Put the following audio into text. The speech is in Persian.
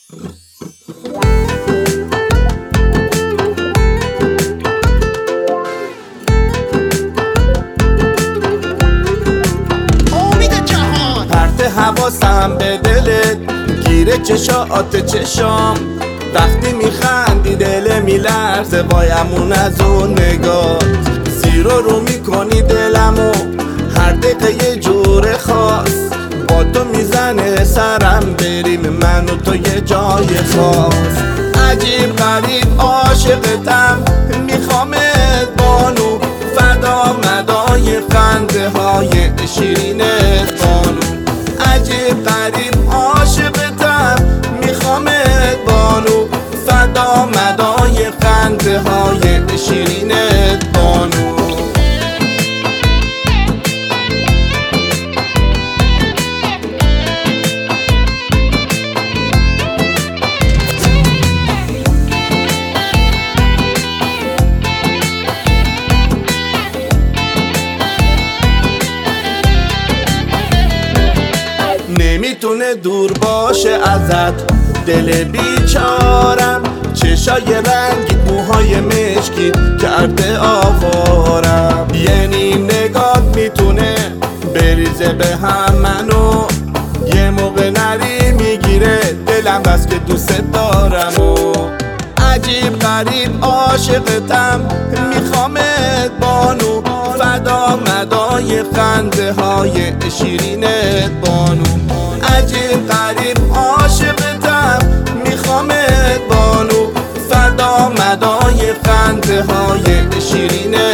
حواسم به دلت گیره چشات چشام، وقتی میخندی دل میلرزه وایمون از اون نگاه. زیر رو میکنی دلمو هر دقیقه یه جور خاص، با تو میزنه سرم بریم من و تو یه جای خاص. عجیب غریب عاشقتم میخوامت بانو، فدا مدای خنده های شیرینت بانو. عجیب غریب عاشقتم میخوامت بانو، فدا مدای خنده های شیرینت بانو. نمیتونه دور باشه ازت دل بیچارم، چشای رنگیت موهای مشکیت کرده آوارم. یه نیم نگات میتونه بریزه به هم منو، یه موقع نری میگیره دلم بس که دوست دارم. و عجیب غریب عاشقتم میخوامت بانو، فدا مدای خنده های شیرینت بانو. عجیب غریب عاشقتم میخوامت بانو، فدا مدای خنده های شیرینت